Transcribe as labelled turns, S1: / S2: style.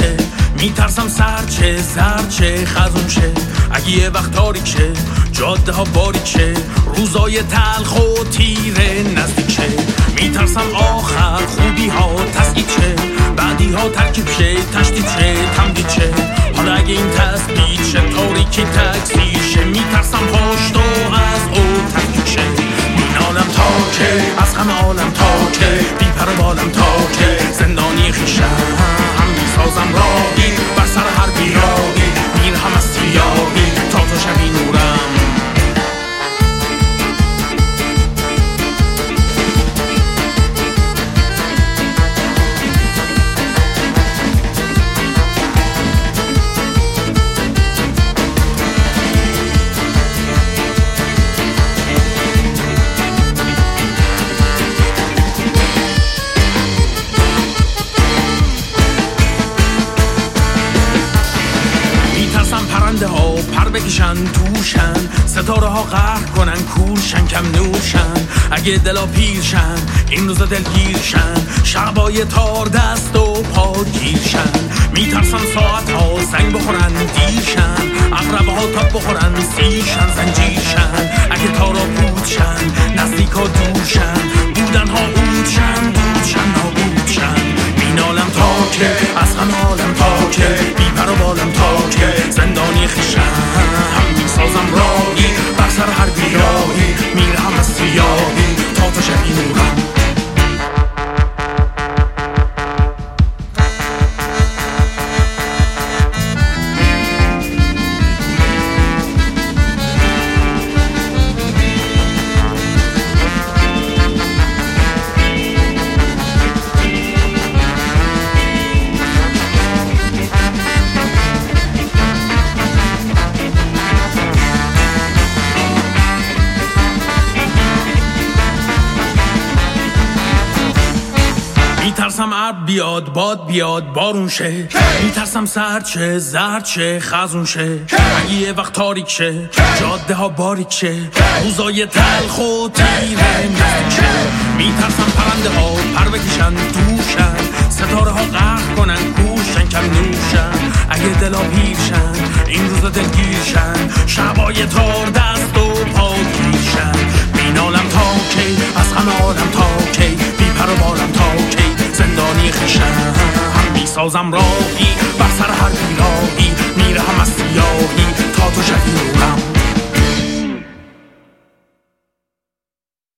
S1: شه، میترسم سرچه زرچه خزون شه. اگه یه وقت تاریک شه، جاده ها باریک شه، روزای تلخ و تیره نزدیک شه. میترسم آخر خوبی ها تسکیت شه، بعدی ها ترکیب شه، تشدید شه، تمدید شه. حالا اگه این تثبیت شه، تاریکی تکثیر شه، میترسم پشت و از او تفکیک شه. مینالم تا که از همه عالم تا که بی پر و بالم تا که زندانی خویشم میسازم راهی بر سر هر بیراهی، میرهم از سیاهی تا تو شبی نورم. پرنده ها پر بکشن توشن، ستاره ها قهر کنن کورشن کم نورشن. اگه دلا پیرشن این روزا دلگیرشن، شبای تار دست و پا گیرشن. میترسن ساعت ها زنگ بخورن دیرشن، عقربه ها تاب بخورن سیرشن زنجیرشن. اگه تارا پودشن نزدیک ها دورشن، بودن ها اودشن دودشن نابودشن. مینالم تا که از همه عالم تا که بی پر و بالم تا که زندانی خویشم میسازم راهی بر سر هر بیراهی، میرهم از سیاهی تا تو شبی نورم. میترسم ابر بیاد باد بیاد بارون شه، میترسم سرچه زرچه خزون شه. اگه یه وقت تاریک شه، جاده ها باریک شه، روزای تلخ و تیره نزدیک شه. میترسم پرنده ها پر بکشن توشن، ستاره ها قهر کنن کورشن کم نورشن. اگه دلا پیرشن این روزا دلگیرشن، شبای تار دست و پا گیرشن. مینالم تا کی از همه عالم تا کی بی پر و بالم تا کی زندانی خویشم میسازم راهی